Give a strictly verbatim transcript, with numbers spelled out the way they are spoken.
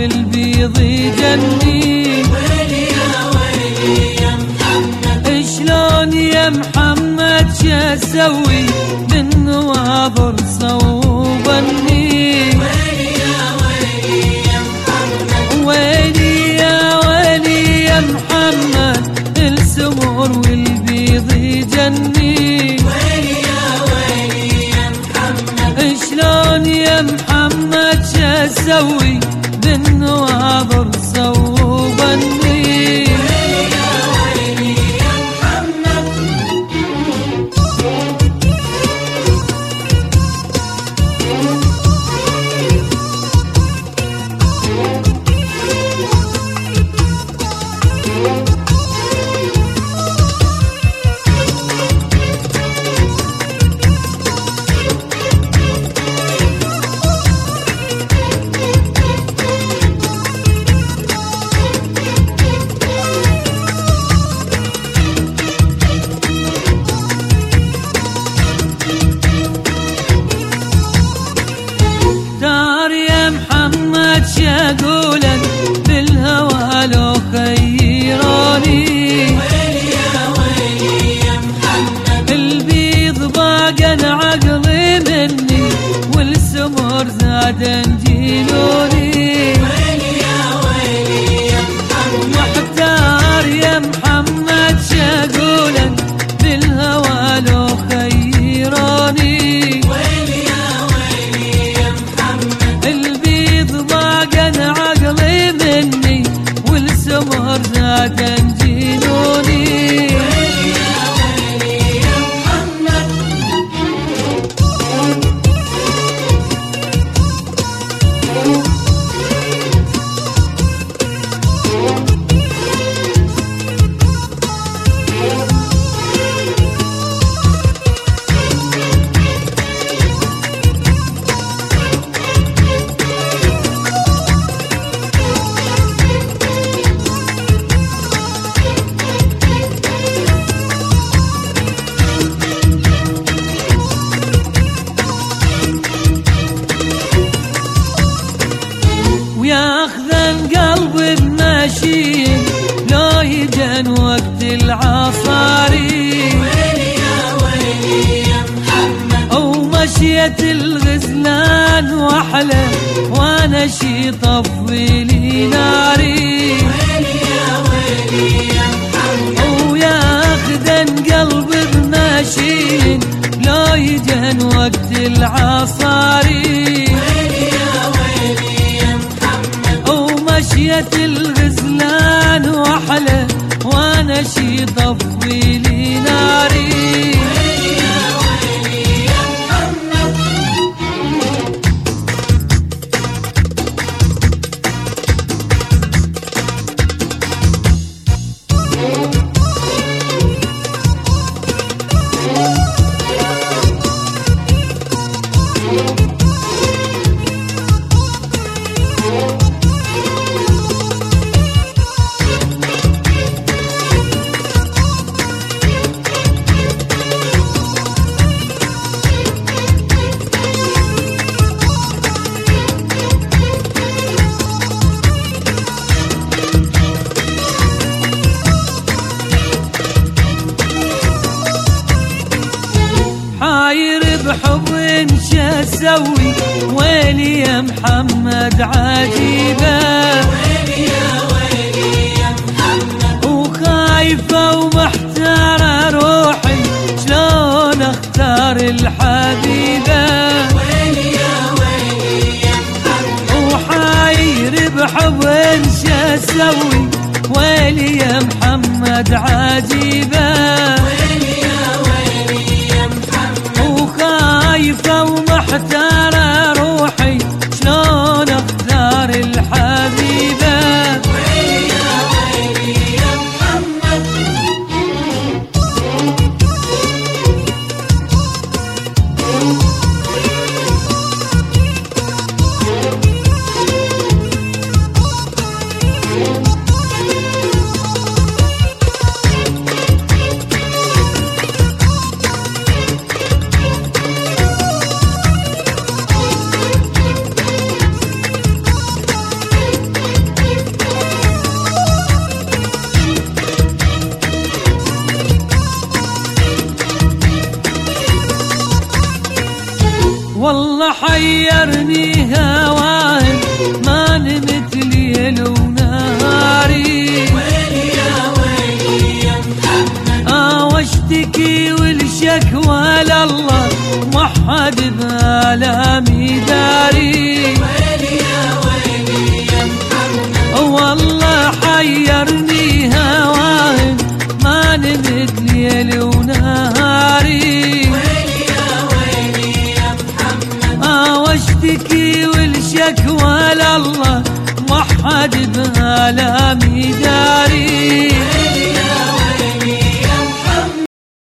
والبيض يجني. ويلي يا ويلي يا محمد، شلون يا محمد شاسوي من نواظر صوبني. ويلي يا ويلي يا محمد، ويلي يا ويلي يا محمد، السمور والبيض يجني. ويلي يا ويلي يا محمد، شلون يا محمد شاسوي بالنواظر صوبني. شاقولك بالهوى لو خيروني. ويلي يا ويلي يا محمد، البيض باقى عقلي مني والسمر زاد جيلوني. ويلي يا ويلي يا محمد، محتار يا محمد شاقولك بالهوى لو خيروني. ويلي يا ويلي يا محمد، البيض باقى عقلي مني والسمر زاد جيلوني. ويلي يا ويلي يا محمد، وياخذن قلبي بماشي لو يجن وقت العصاري. ويلي يا ويلي يا محمد، ومشية الغزلان وحله وانا شي طفلي ناري. ويلي يا ويلي يا محمد، وياخذن قلبي بماشي لو يجن وقت العصاري. مشية الغزلان وحله وانا شي طفلي ناري. ويلي يا ويلي يا محمد، بحب شاسوي. ويلي يا محمد عجيبة. ويلي يا ويلي يا محمد، وخايفة ومحتارة روحي شلون اختار الحبيبة. ويلي يا ويلي يا محمد، وحاير بحب شاسوي. ويلي يا محمد عجيبة. ويلي يا ويلي يا محمد، خايفة ومحتارة روحي شلون اختار الحبيبة. ويلي يا ويلي يا محمد، حيرني هواه ما نمت ليل ونهاري. ويلي يا ويلي يا محمد آه واشتكي والشكوى لله موحد بآلامي داري. ويلي يا ويلي يا محمد والله حيرني هواه ما نمت ليل ونهاري. ويلي يا ويلي يا محمد آه واشتكي والشكوى لله موحد بآلامي داري.